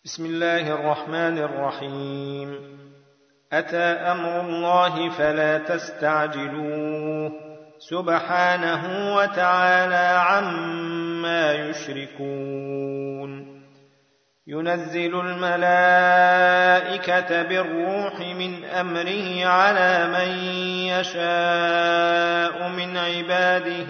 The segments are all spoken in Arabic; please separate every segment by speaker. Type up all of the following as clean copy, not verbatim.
Speaker 1: بسم الله الرحمن الرحيم. أتى أمر الله فلا تستعجلوه سبحانه وتعالى عما يشركون. ينزل الملائكة بالروح من أمره على من يشاء من عباده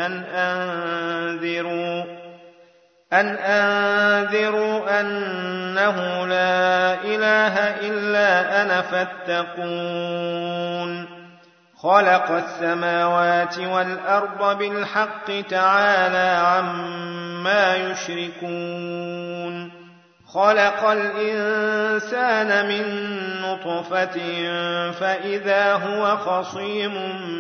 Speaker 1: أن أنذروا أنه لا إله إلا أنا فاتقون. خلق السماوات والأرض بالحق تعالى عما يشركون. خلق الإنسان من نطفة فإذا هو خصيم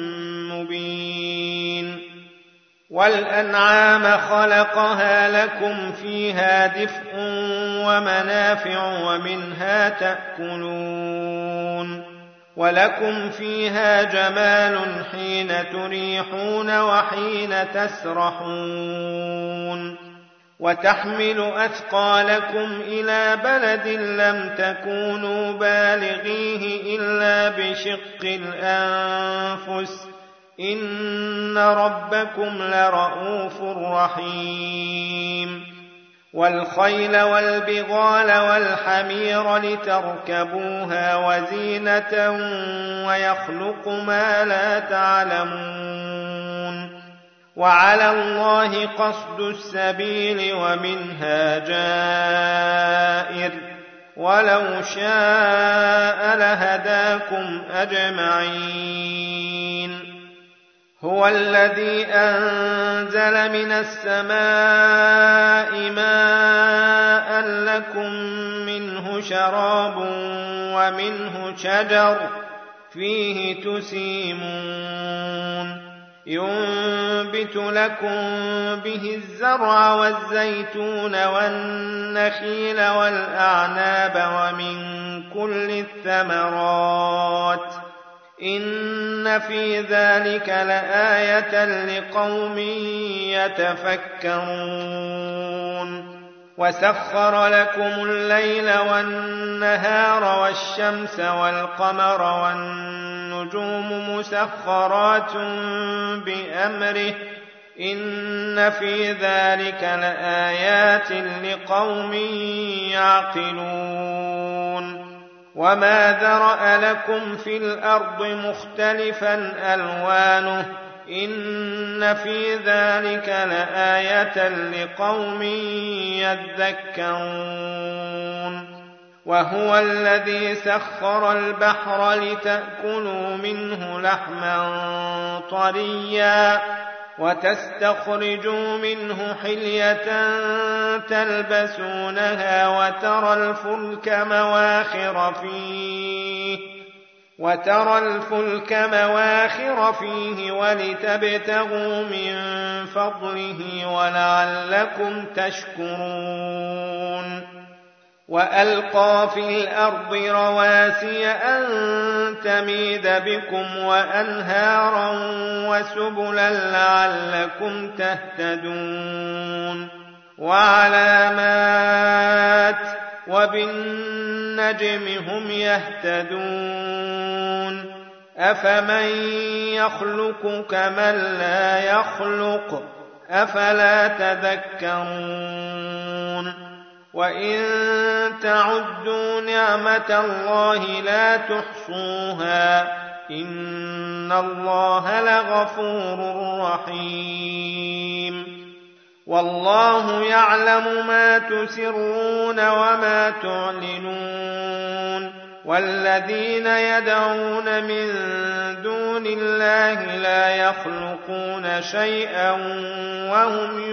Speaker 1: مبين. والأنعام خلقها لكم فيها دفء ومنافع ومنها تأكلون. ولكم فيها جمال حين تريحون وحين تسرحون. وتحمل أثقالكم إلى بلد لم تكونوا بالغيه إلا بشق الأنفس إن ربكم لرءوف رحيم. والخيل والبغال والحمير لتركبوها وزينة ويخلق ما لا تعلمون. وعلى الله قصد السبيل ومنها جائر ولو شاء لهداكم أجمعين. هو الذي أنزل من السماء ماء لكم منه شراب ومنه شجر فيه تسيمون. ينبت لكم به الزرع والزيتون والنخيل والأعناب ومن كل الثمرات إن في ذلك لآية لقوم يتفكرون. وسخر لكم الليل والنهار والشمس والقمر والنجوم مسخرات بأمره إن في ذلك لآيات لقوم يعقلون. وما ذرأ لكم في الأرض مختلفا ألوانه إن في ذلك لآية لقوم يذكرون. وهو الذي سخر البحر لتأكلوا منه لحما طريا وتستخرجوا منه حلية تلبسونها وترى الفلك مواخر فيه ولتبتغوا من فضله ولعلكم تشكرون. وألقى في الأرض رواسي أن تميد بكم وأنهارا وسبلا لعلكم تهتدون. وعلامات وبالنجم هم يهتدون. أفمن يخلق كمن لا يخلق أفلا تذكرون. وإن تعدوا نعمة الله لا تحصوها إن الله لغفور رحيم. والله يعلم ما تسرون وما تعلنون. والذين يدعون من دون الله لا يخلقون شيئا وهم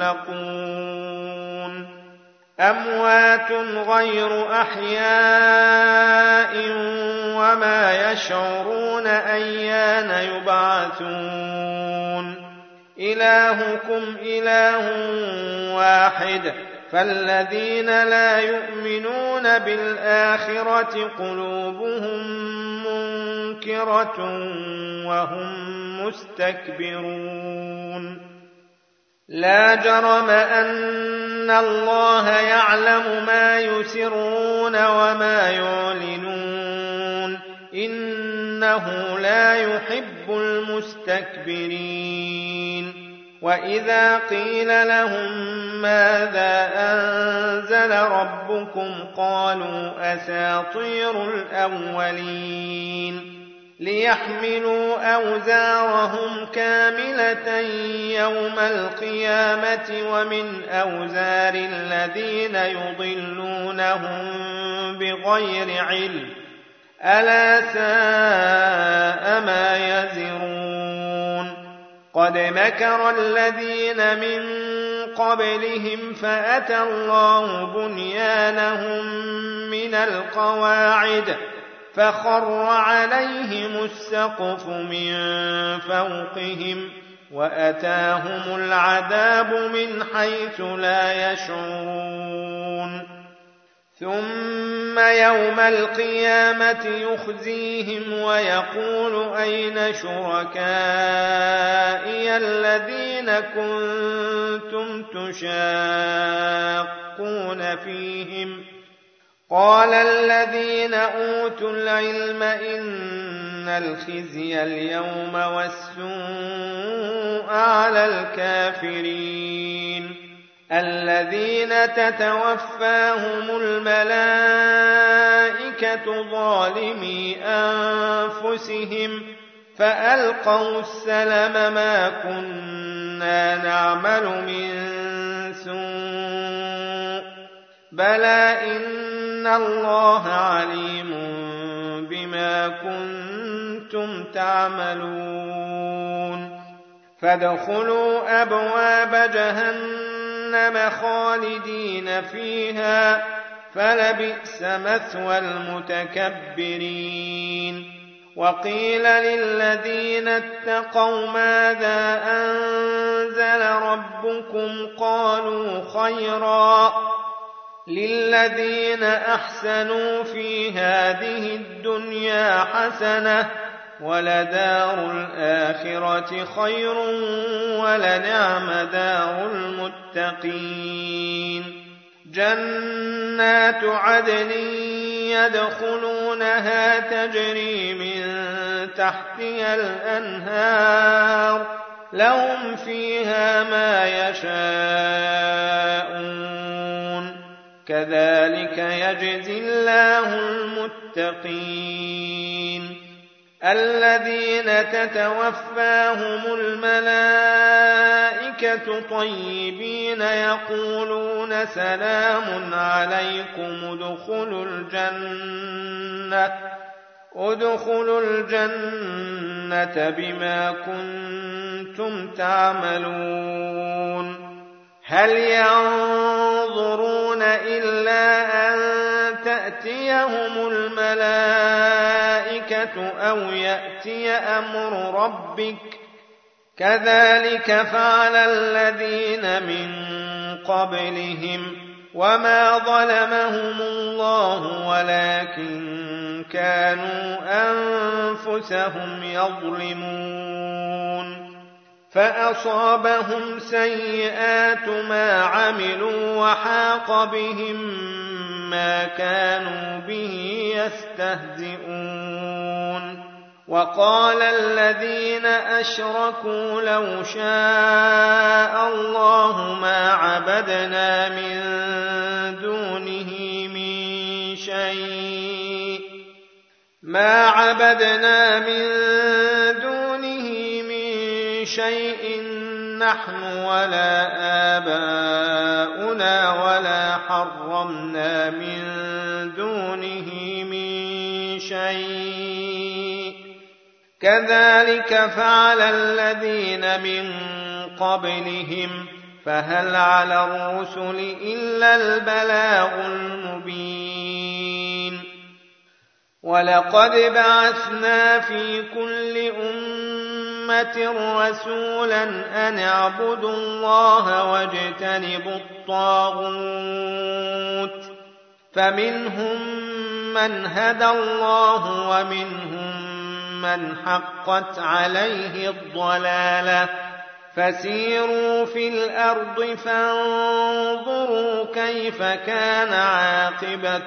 Speaker 1: يخلقون. أموات غير أحياء وما يشعرون أيان يبعثون. إلهكم إله واحد فالذين لا يؤمنون بالآخرة قلوبهم منكرة وهم مستكبرون. لا جرم أن إن الله يعلم ما يسرون وما يعلنون إنه لا يحب المستكبرين وإذا قيل لهم ماذا أنزل ربكم قالوا أساطير الأولين ليحملوا أوزارهم كاملة يوم القيامة ومن أوزار الذين يضلونهم بغير علم ألا ساء ما يزرون قد مكر الذين من قبلهم فأتى الله بنيانهم من القواعد فخر عليهم السقف من فوقهم وأتاهم العذاب من حيث لا يشعرون ثم يوم القيامة يخزيهم ويقول أين شركائي الذين كنتم تشاقون فيهم قال الذين أوتوا العلم إن الخزي اليوم والسوء على الكافرين الذين تتوفاهم الملائكة ظالمي أنفسهم فألقوا السلم ما كنا نعمل من سوء بلى إن الله عليم بما كنتم تعملون فادخلوا أبواب جهنم خالدين فيها فلبئس مثوى المتكبرين وقيل للذين اتقوا ماذا أنزل ربكم قالوا خيرا للذين أحسنوا في هذه الدنيا حسنة ولدار الآخرة خير ولنعم دار المتقين جنات عدن يدخلونها تجري من تحتها الأنهار لهم فيها ما يشاءون كذلك يجزي الله المتقين الذين تتوفاهم الملائكة طيبين يقولون سلام عليكم ادخلوا الجنة بما كنتم تعملون هل ينظرون إلا أن تأتيهم الملائكة أو يأتي أمر ربك كذلك فعل الذين من قبلهم وما ظلمهم الله ولكن كانوا أنفسهم يظلمون فأصابهم سيئات ما عملوا وحاق بهم ما كانوا به يستهزئون وقال الذين أشركوا لو شاء الله ما عبدنا من دونه من شيء نحن ولا آباؤنا ولا حرمنا من دونه من شيء كذلك فعل الذين من قبلهم فهل على الرسل إلا البلاغ المبين ولقد بعثنا في كل أمة رسولا أن اعبدوا الله واجتنبوا الطاغوت فمنهم من هدى الله ومنهم من حقت عليه الضلالة فسيروا في الأرض فانظروا كيف كان عاقبة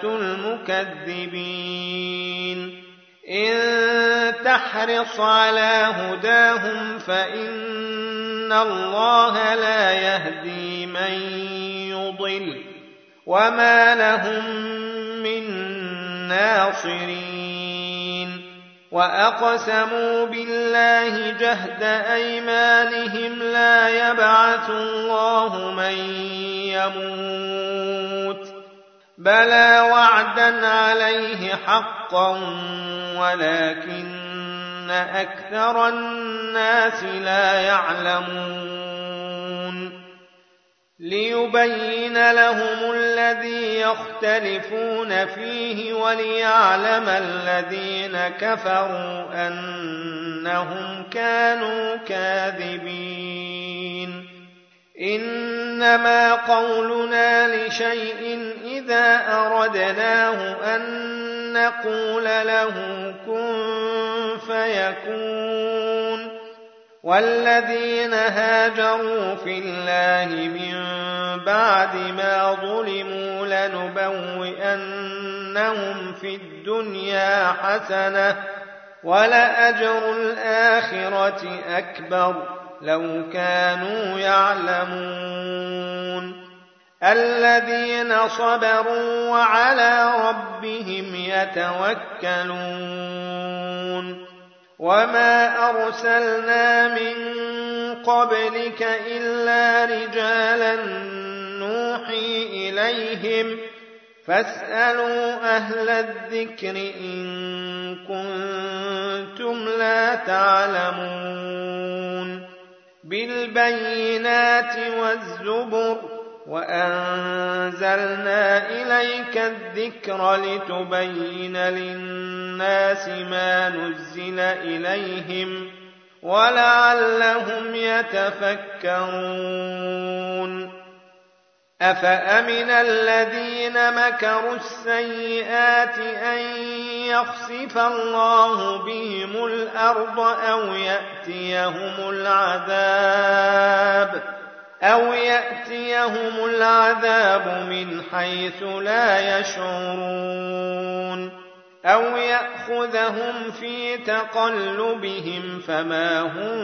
Speaker 1: المكذبين إن تحرص على هداهم فإن الله لا يهدي من يضل وما لهم من ناصرين وأقسموا بالله جهد أيمانهم لا يبعث الله من يموت بلى وعدا عليه حقا ولكن أكثر الناس لا يعلمون ليبين لهم الذي يختلفون فيه وليعلم الذين كفروا أنهم كانوا كاذبين إنما قولنا لشيء إذا أردناه أن نقول له كن فيكون والذين هاجروا في الله من بعد ما ظلموا لنبوئنهم في الدنيا حسنة ولأجر الآخرة أكبر لو كانوا يعلمون الذين صبروا وعلى ربهم يتوكلون وما أرسلنا من قبلك إلا رجالا نوحي إليهم فاسألوا أهل الذكر إن كنتم لا تعلمون بالبينات والزبر وأنزلنا إليك الذكر لتبين للناس ما نزل إليهم ولعلهم يتفكرون أفأمن الذين مكروا السيئات أن يخسف الله بهم الأرض أو يأتيهم العذاب من حيث لا يشعرون أو يأخذهم في تقلبهم فما هم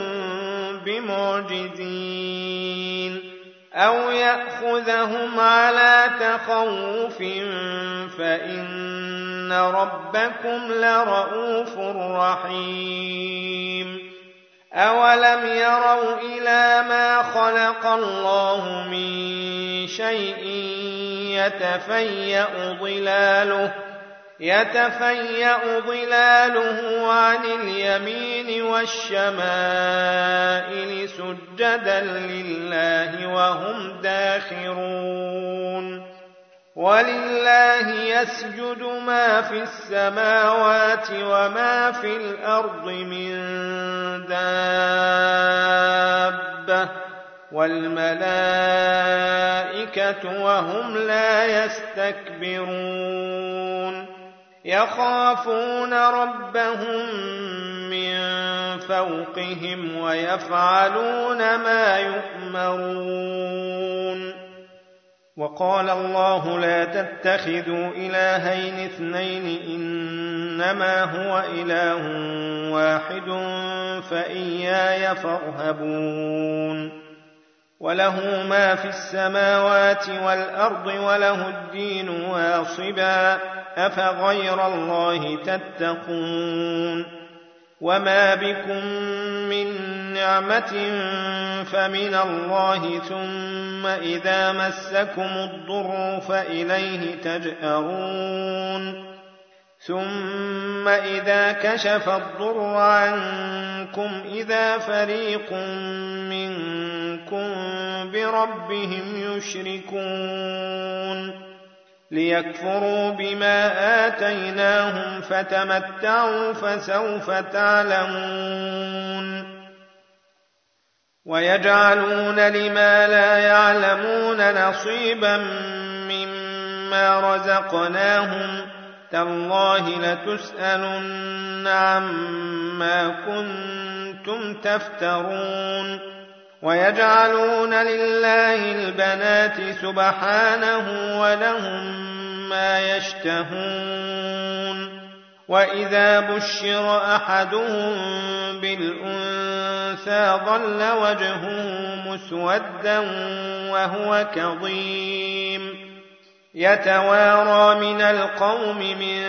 Speaker 1: بمعجزين أو يأخذهم على تخوف فإن ربكم لرؤوف رحيم أولم يروا إلى ما خلق الله من شيء يتفيأ ظلاله عن اليمين والشمائل سجدا لله وهم داخرون ولله يسجد ما في السماوات وما في الأرض من دابة والملائكة وهم لا يستكبرون يخافون ربهم من فوقهم ويفعلون ما يؤمرون وقال الله لا تتخذوا إلهين اثنين إنما هو إله واحد فإياي فارهبون وله ما في السماوات والأرض وله الدين واصبا أفغير الله تتقون وما بكم من نعمة فمن الله ثم إذا مسكم الضر فإليه تجأرون ثم إذا كشف الضر عنكم إذا فريق منكم بربهم يشركون ليكفروا بما آتيناهم فتمتعوا فسوف تعلمون ويجعلون لما لا يعلمون نصيبا مما رزقناهم تالله لتسألن عما كنتم تفترون ويجعلون لله البنات سبحانه ولهم ما يشتهون وإذا بشر أحدهم بالأنثى ظل وجهه مسودا وهو كظيم يتوارى من القوم من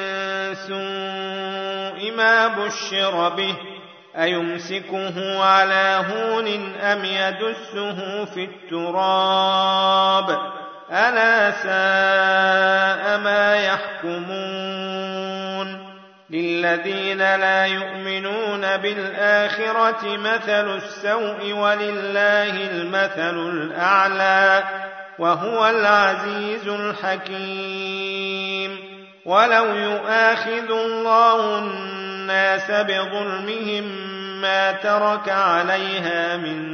Speaker 1: سوء ما بشر به أيمسكه على هون أم يدسه في التراب ألا ساء ما يحكمون للذين لا يؤمنون بالآخرة مثل السوء ولله المثل الأعلى وهو العزيز الحكيم ولو يؤاخذ الله الناس بظلمهم ما ترك عليها من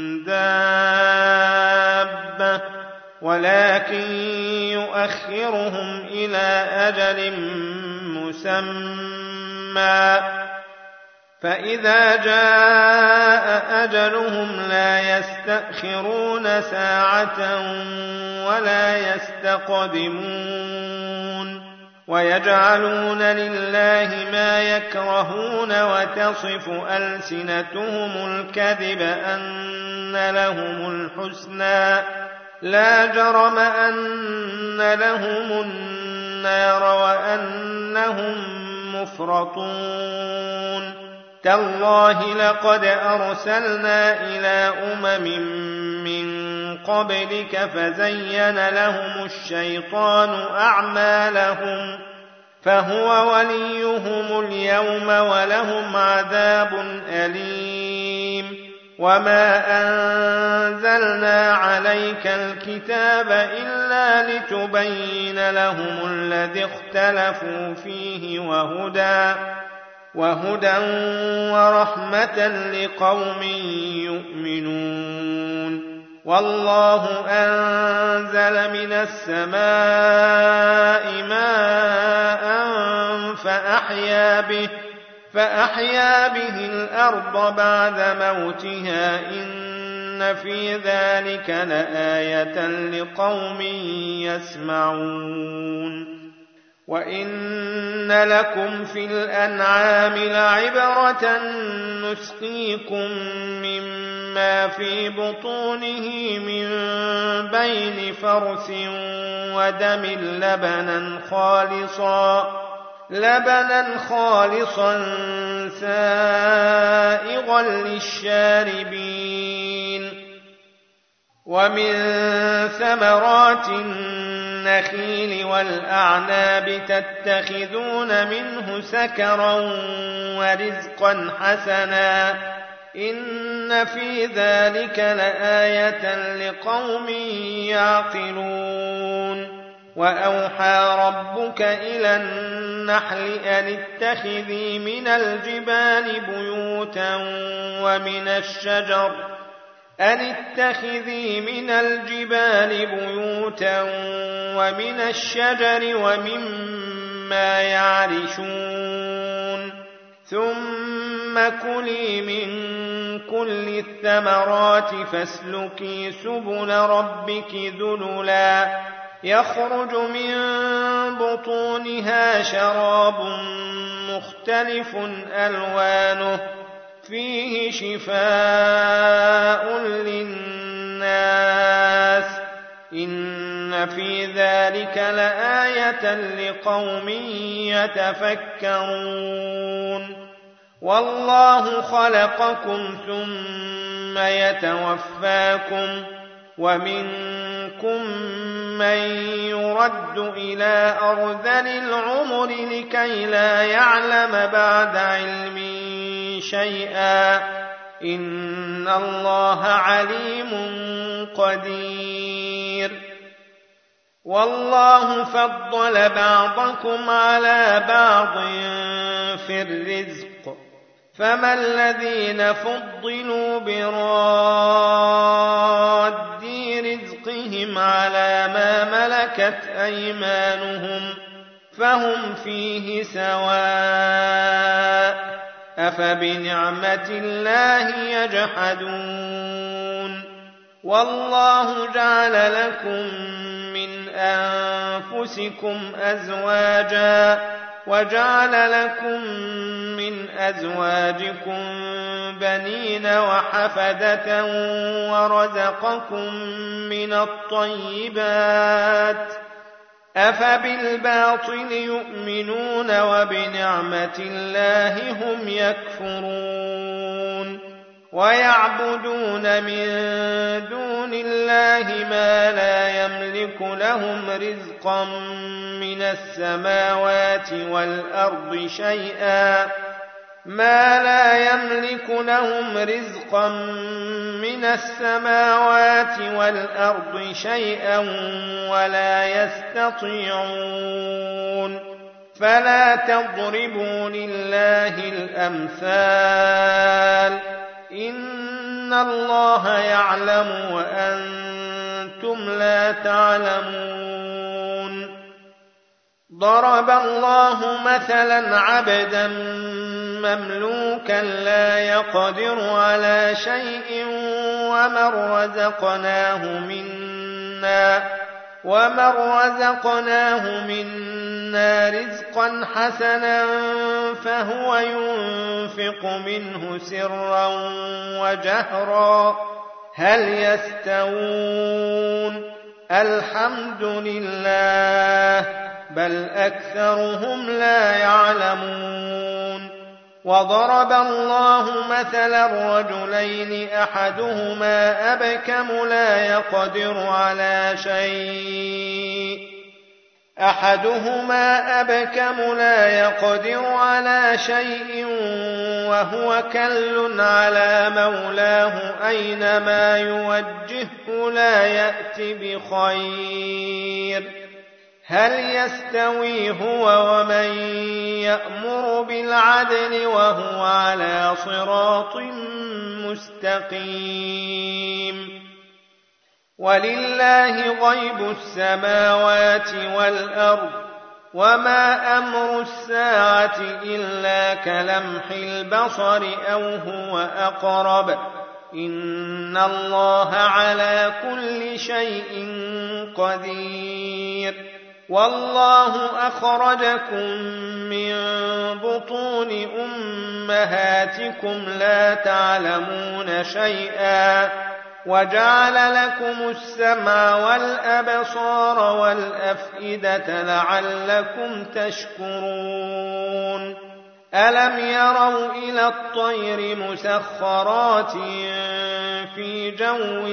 Speaker 1: دابة ولكن يؤخرهم إلى أجل مسمى فإذا جاء أجلهم لا يستأخرون ساعة ولا يستقدمون ويجعلون لله ما يكرهون وتصف ألسنتهم الكذب أن لهم الحسنى لا جرم أن لهم النار وأنهم مفرطون تالله لقد أرسلنا إلى من قبلك فزين لهم الشيطان أعمالهم فهو وليهم اليوم ولهم عذاب أليم وما أنزلنا عليك الكتاب إلا لتبين لهم الذي اختلفوا فيه وهدى ورحمة لقوم يؤمنون والله أنزل من السماء ماء فأحيا به الأرض بعد موتها إن في ذلك لآية لقوم يسمعون وإن لكم في الأنعام لعبرة نسقيكم مما في بطونه من بين فرث ودم لبنا خالصا سائغا للشاربين ومن ثمرات النخيل والأعناب تتخذون منه سكرا ورزقا حسنا إن في ذلك لآية لقوم يعقلون وأوحى ربك إلى النحل أن اتخذي من الجبال بيوتا ومن الشجر ومما يعرشون ثم كلي من كل الثمرات فاسلكي سبل ربك ذللا يخرج من بطونها شراب مختلف ألوانه فيه شفاء للناس إن في ذلك لآية لقوم يتفكرون والله خلقكم ثم يتوفاكم ومنكم من يرد إلى أرذل العمر لكي لا يعلم بعد علم شيئا إن الله عليم قدير والله فضل بعضكم على بعض في الرزق فما الذين فضلوا براد رزقهم على ما ملكت أيمانهم فهم فيه سواء أفبنعمة الله يجحدون والله جعل لكم من أنفسكم أزواجا وجعل لكم من أزواجكم بنين وحفدة ورزقكم من الطيبات أفبالباطل يؤمنون وبنعمة الله هم يكفرون ويعبدون من دون الله ما لا يملك لهم رزقا من السماوات والأرض شيئا ولا يستطيعون فلا تضربوا لله الأمثال إن الله يعلم وأنتم لا تعلمون ضرب الله مثلا عبدا مملوكا لا يقدر على شيء ومن رزقناه منا رزقا حسنا فهو ينفق منه سرا وجهرا هل يستوون الحمد لله بل أكثرهم لا يعلمون وضرب الله مثلا رجلين أحدهما أبكم لا يقدر على شيء وهو كل على مولاه أينما يوجهه لا يأتي بخير هل يستوي هو ومن يأمر بالعدل وهو على صراط مستقيم ولله غيب السماوات والأرض وما أمر الساعة إلا كلمح البصر أو هو أقرب إن الله على كل شيء قدير والله أخرجكم من بطون أمهاتكم لا تعلمون شيئا وجعل لكم السمع والأبصار والأفئدة لعلكم تشكرون ألم يروا إلى الطير مسخرات في جو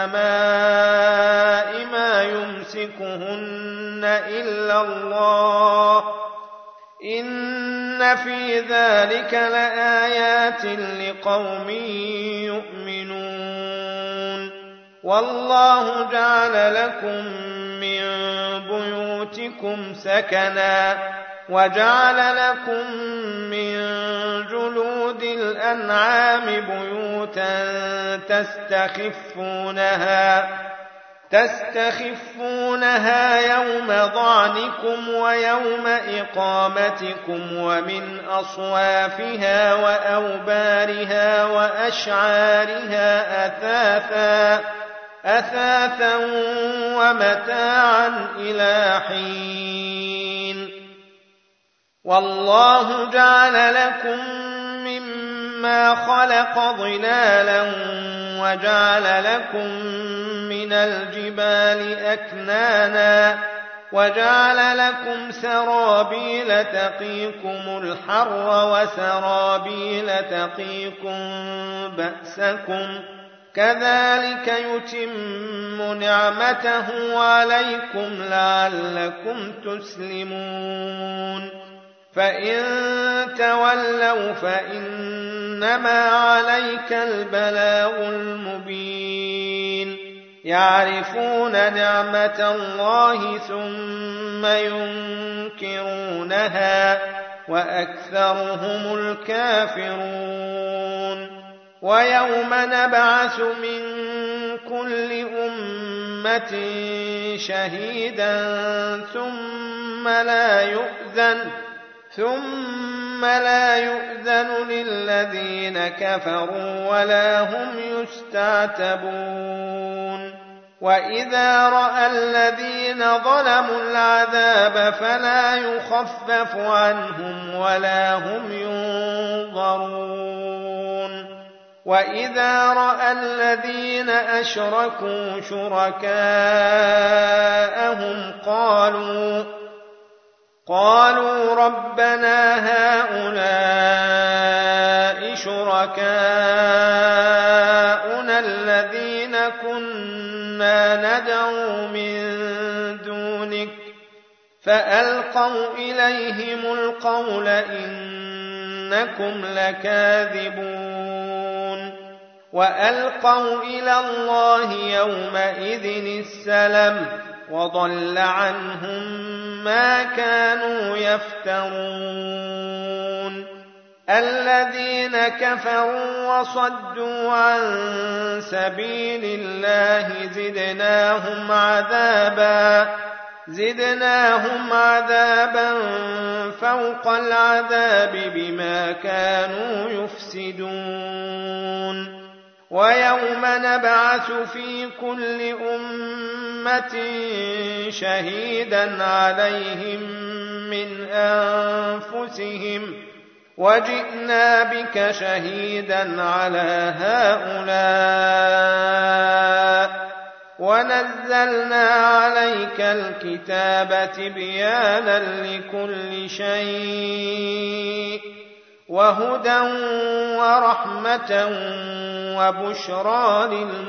Speaker 1: السماء ما يمسكهن إلا الله إن في ذلك لآيات لقوم يؤمنون والله جعل لكم من بيوتكم سكنا وجعل لكم من جلود الأنعام بيوتا تستخفونها يوم ظعنكم ويوم إقامتكم ومن أصوافها وأوبارها وأشعارها أثاثا ومتاعا إلى حين والله جعل لكم مما خلق ظلالا وجعل لكم من الجبال أكنانا وجعل لكم سرابيل تقيكم الحر وسرابيل تقيكم بأسكم كذلك يتم نعمته عليكم لعلكم تسلمون فإن تولوا فإنما عليك البلاغ المبين يعرفون نعمة الله ثم ينكرونها وأكثرهم الكافرون ويوم نبعث من كل أمة ثم لا يؤذن للذين كفروا ولا هم يستعتبون وإذا رأى الذين ظلموا العذاب فلا يخفف عنهم ولا هم ينظرون وإذا رأى الذين أشركوا شركاءهم قالوا ربنا هؤلاء شركاؤنا الذين كنا ندعو من دونك فألقوا إليهم القول إنكم لكاذبون وألقوا إلى الله يومئذ السلم وضل عنهم ما كانوا يفترون الذين كفروا وصدوا عن سبيل الله زدناهم عذابا فوق العذاب بما كانوا يفسدون ويوم نبعث في كل أمة شهيدا عليهم من أنفسهم وجئنا بك شهيدا على هؤلاء ونزلنا عليك الكتاب تبيانا لكل شيء وهدى ورحمة وبشرى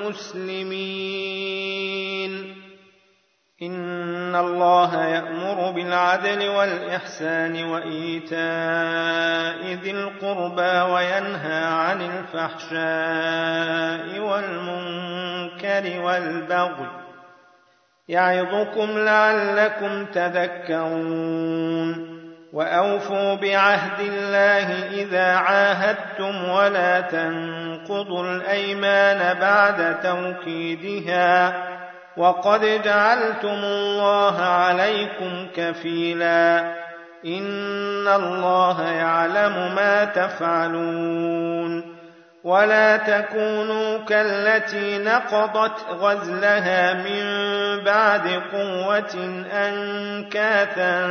Speaker 1: للمسلمين إن الله يأمر بالعدل والإحسان وإيتاء ذي القربى وينهى عن الفحشاء والمنكر والبغي يعظكم لعلكم تذكرون وأوفوا بعهد الله إذا عاهدتم ولا تنقضوا الأيمان بعد توكيدها وقد جعلتم الله عليكم كفيلا إن الله يعلم ما تفعلون ولا تكونوا كالتي نقضت غزلها من بعد قوة أنكاثا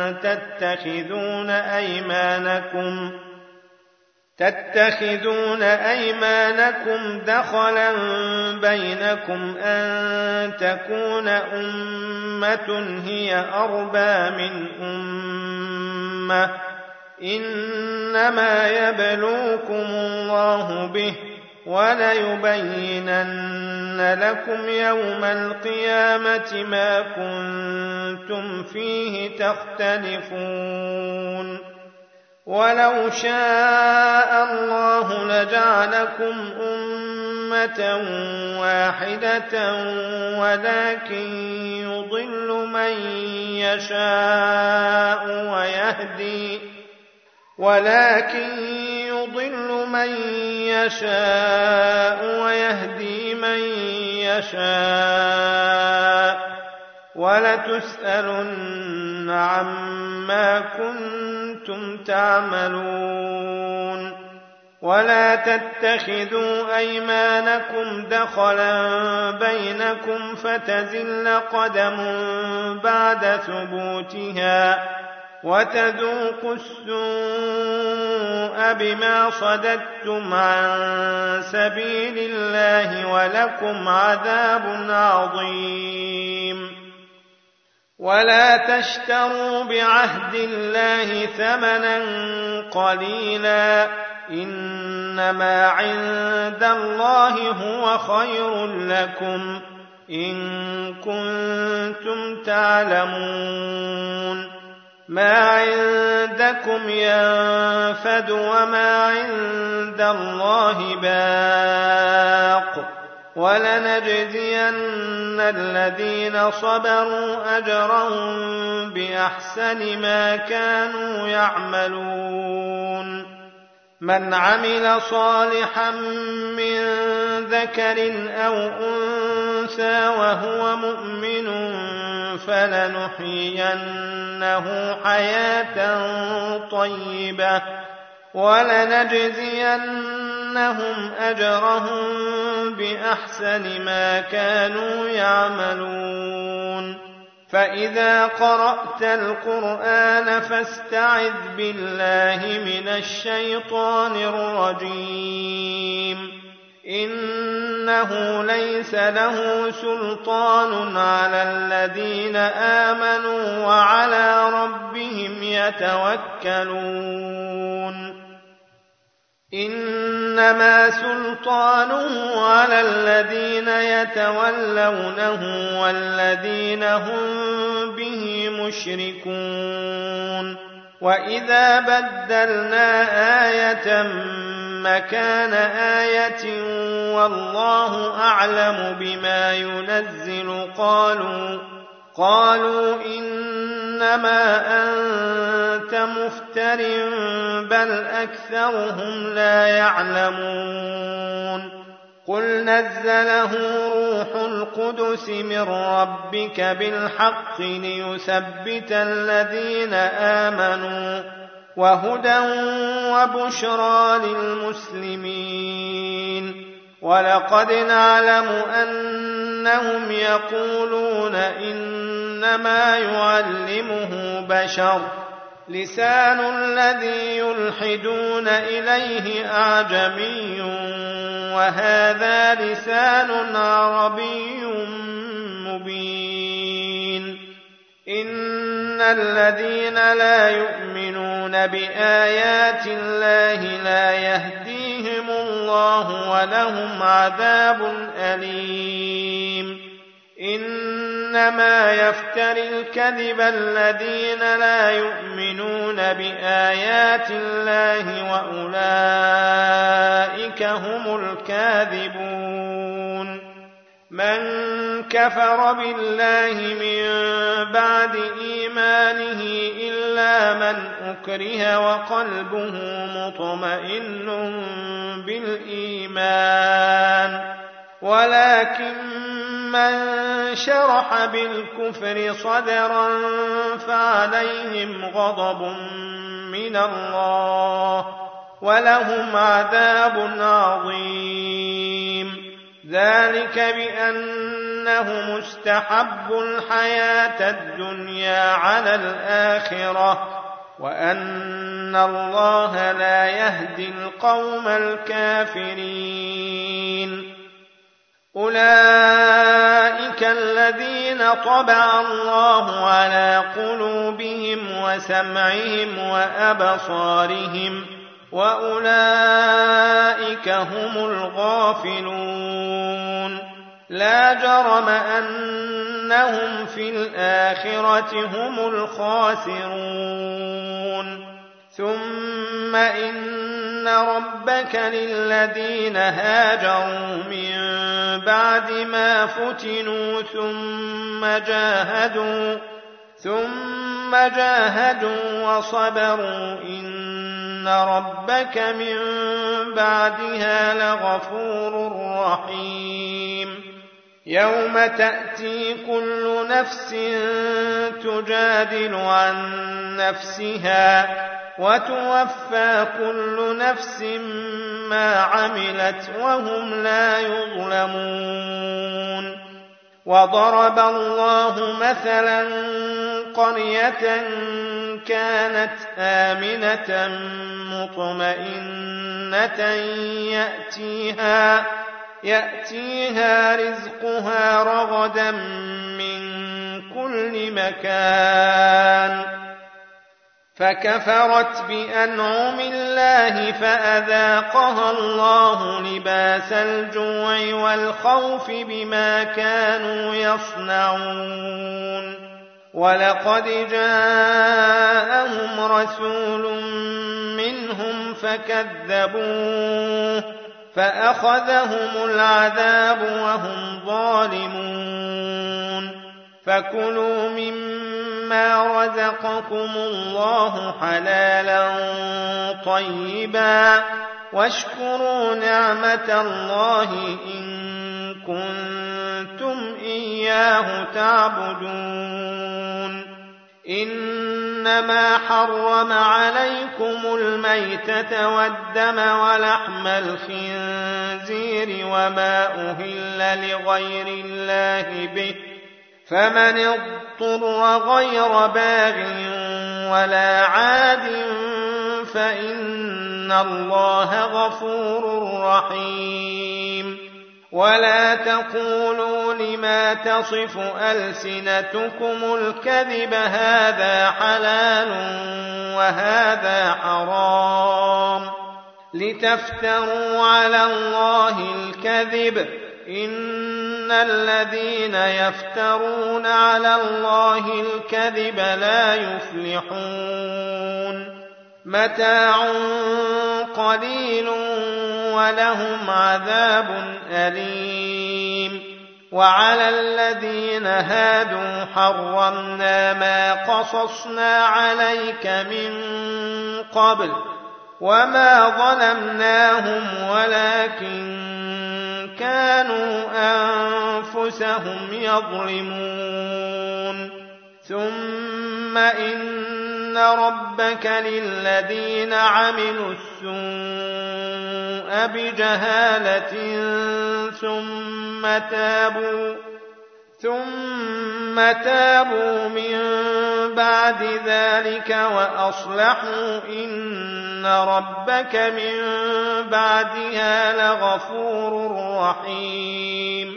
Speaker 1: تتخذون أيمانكم دخلا بينكم أن تكون أمة هي أربى من أمة إنما يبلوكم الله به وليبينن لكم يوم القيامة ما كنتم فيه تختلفون ولو شاء الله لجعلكم أمة واحدة ولكن يضل من يشاء ويهدي من يشاء ولتسألن عما كنتم تعملون ولا تتخذوا أيمانكم دخلا بينكم فتزل قدم بعد ثبوتها وتذوقوا السوء بما صددتم عن سبيل الله ولكم عذاب عظيم ولا تشتروا بعهد الله ثمنا قليلا إنما عند الله هو خير لكم إن كنتم تعلمون ما عندكم ينفد وما عند الله باق ولنجزين الذين صبروا أجرهم بأحسن ما كانوا يعملون من عمل صالحا من ذكر أو أنثى وهو مؤمن فلنحيينه حياة طيبة ولنجزينهم أجرهم بأحسن ما كانوا يعملون فإذا قرأت القرآن فاستعذ بالله من الشيطان الرجيم إنه ليس له سلطان على الذين آمنوا وعلى ربهم يتوكلون إنما سلطانه على الذين يتولونه والذين هم به مشركون وإذا بدلنا آية مكان آية والله أعلم بما ينزل قالوا إنما أنت مفتر بل أكثرهم لا يعلمون قل نزله روح القدس من ربك بالحق ليثبت الذين آمنوا وهدى وبشرى للمسلمين ولقد نعلم أنهم يقولون إنما يعلمه بشر لسان الذي يلحدون إليه أعجمي وهذا لسان عربي مبين إن الذين لا يؤمنون بآيات الله لا يهديهم الله ولهم عذاب أليم إنما يفتري الكذب الذين لا يؤمنون بآيات الله وأولئك هم الكاذبون من كفر بالله من بعد إيمانه إلا من أكره وقلبه مطمئن بالإيمان ولكن من شرح بالكفر صدرا فعليهم غضب من الله ولهم عذاب عظيم ذلك بأنهم استحبوا الحياة الدنيا على الآخرة وأن الله لا يهدي القوم الكافرين أولئك الذين طبع الله على قلوبهم وسمعهم وأبصارهم وأولئك هم الغافلون لا جرم أنهم في الآخرة هم الخاسرون ثم إن ربك للذين هاجروا من بعد ما فتنوا ثم جاهدوا وصبروا إن ربك من بعدها لغفور رحيم يوم تأتي كل نفس تجادل عن نفسها وتوفى كل نفس ما عملت وهم لا يظلمون وضرب الله مثلا قرية كانت آمنة مطمئنة يأتيها رزقها رغدا من كل مكان فكفرت بأنعم الله فأذاقها الله لباس الجوع والخوف بما كانوا يصنعون ولقد جاءهم رسول منهم فكذبوه فأخذهم العذاب وهم ظالمون فكلوا مما رزقكم الله حلالا طيبا واشكروا نعمة الله إن كنتم إياه إياه تعبدون إنما حرم عليكم الميتة والدم ولحم الخنزير وما أهل لغير الله به فمن اضطر غير باغ ولا عاد فإن الله غفور رحيم ولا تقولوا لما تصف ألسنتكم الكذب هذا حلال وهذا حرام لتفتروا على الله الكذب إن الذين يفترون على الله الكذب لا يفلحون متاع قليل ولهم عذاب أليم وعلى الذين هادوا حرمنا ما قصصنا عليك من قبل وما ظلمناهم ولكن كانوا أنفسهم يظلمون ثم إن ربك للذين عملوا السوء بجهالة ثم تابوا من بعد ذلك وأصلحوا إن ربك من بعدها لغفور رحيم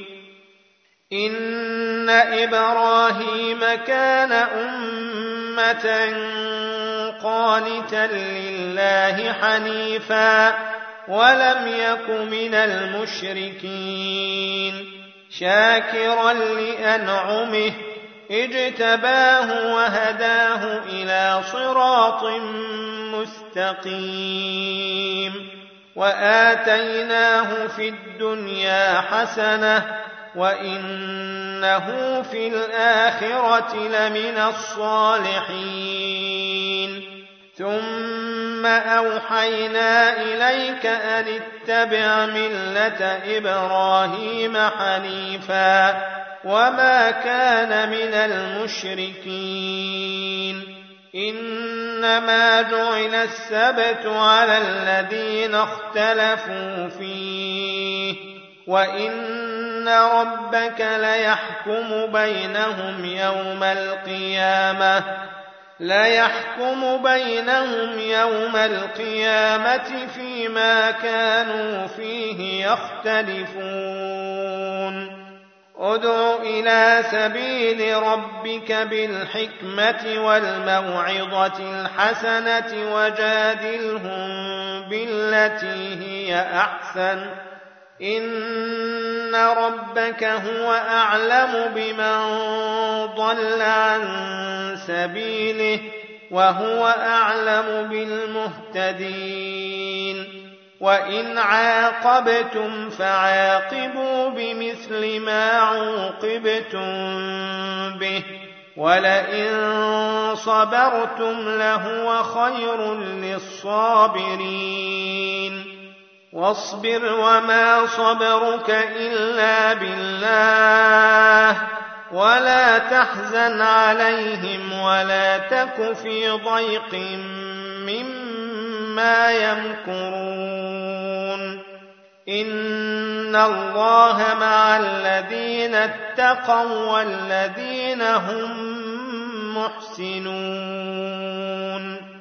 Speaker 1: إن إبراهيم كان أمة قانتا لله حنيفا ولم يك من المشركين شاكرا لأنعمه اجتباه وهداه إلى صراط مستقيم وآتيناه في الدنيا حسنة وإنه في الآخرة لمن الصالحين ثم أوحينا إليك أن اتبع ملة إبراهيم حنيفا وما كان من المشركين إنما جعل السبت على الذين اختلفوا فيه وإن ربك ليحكم بينهم يوم القيامة فيما كانوا فيه يختلفون ادع إلى سبيل ربك بالحكمة والموعظة الحسنة وجادلهم بالتي هي أحسن إن ربك هو أعلم بمن ضل عن سبيله وهو أعلم بالمهتدين وإن عاقبتم فعاقبوا بمثل ما عوقبتم به ولئن صبرتم لهو خير للصابرين واصبر وما صبرك إلا بالله ولا تحزن عليهم ولا تك في ضيق مما يمكرون إن الله مع الذين اتقوا والذين هم محسنون